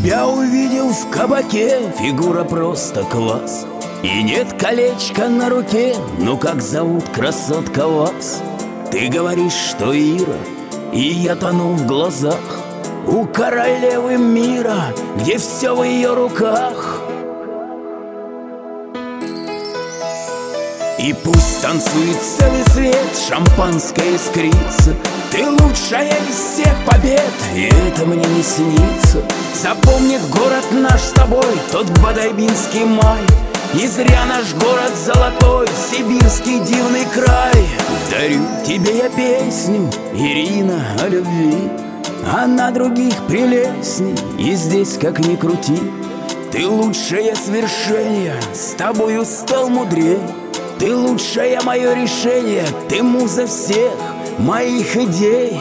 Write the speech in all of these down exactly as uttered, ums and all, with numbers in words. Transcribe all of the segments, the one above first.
Тебя увидел в кабаке, фигура просто класс. И нет колечка на руке, ну как зовут, красотка, вас? Ты говоришь, что Ира, и я тону в глазах у королевы мира, где все в ее руках. И пусть танцует целый свет, шампанское искрится, ты лучшая из всех побед, и это мне не снится. Запомнит город наш с тобой тот бодайбинский май, не зря наш город золотой, сибирский дивный край. Дарю тебе я песню, Ирина, о любви, она других прелестней, и здесь как ни крути. Ты лучшее свершение, с тобою стал мудрей. Ты лучшее мое решение, ты муза всех моих идей.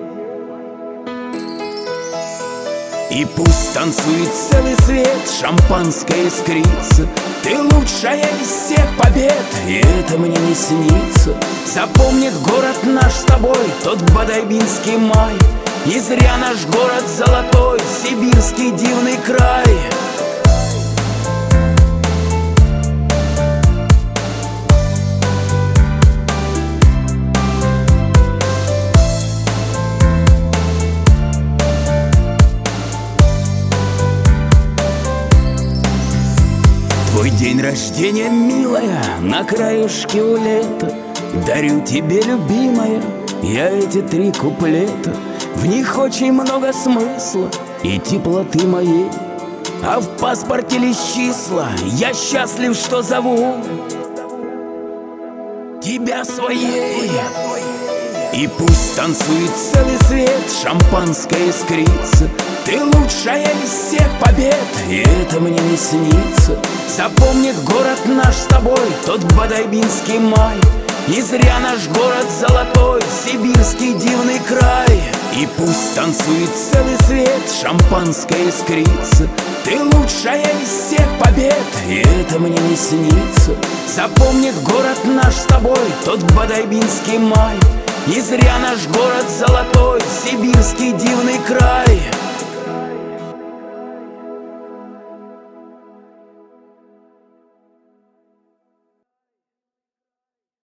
И пусть танцует целый свет, шампанское искрится, ты лучшая из всех побед, и это мне не снится. Запомнит город наш с тобой тот бодайбинский май, не зря наш город золотой, сибирский дивный край. Твой день рождения, милая, на краешке у лета, дарю тебе, любимая, я эти три куплета. В них очень много смысла и теплоты моей, а в паспорте лишь числа. Я счастлив, что зову тебя своей. И пусть танцует целый свет, шампанское искрится, ты лучшая из всех побед, и это мне не снится. Запомнит город наш с тобой тот бодайбинский май, не зря наш город золотой, сибирский дивный край. И пусть танцует целый свет, шампанское искрится, ты лучшая из всех побед, и это мне не снится. Запомнит город наш с тобой тот бодайбинский май, не зря наш город золотой, сибирский дивный край.